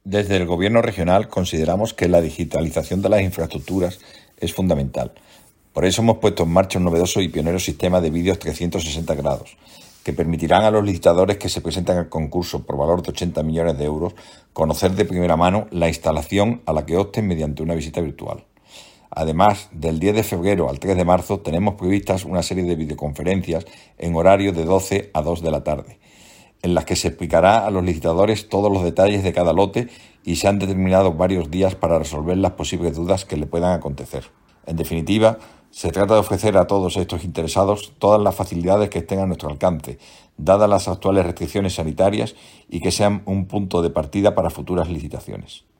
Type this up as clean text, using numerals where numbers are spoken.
Desde el Gobierno regional consideramos que la digitalización de las infraestructuras es fundamental. Por eso hemos puesto en marcha un novedoso y pionero sistema de vídeos 360 grados, que permitirán a los licitadores que se presenten al concurso por valor de 80 millones de euros conocer de primera mano la instalación a la que opten mediante una visita virtual. Además, del 10 de febrero al 3 de marzo tenemos previstas una serie de videoconferencias en horario de 12 a 2 de la tarde, en las que se explicará a los licitadores todos los detalles de cada lote y se han determinado varios días para resolver las posibles dudas que le puedan acontecer. En definitiva, se trata de ofrecer a todos estos interesados todas las facilidades que estén a nuestro alcance, dadas las actuales restricciones sanitarias, y que sean un punto de partida para futuras licitaciones.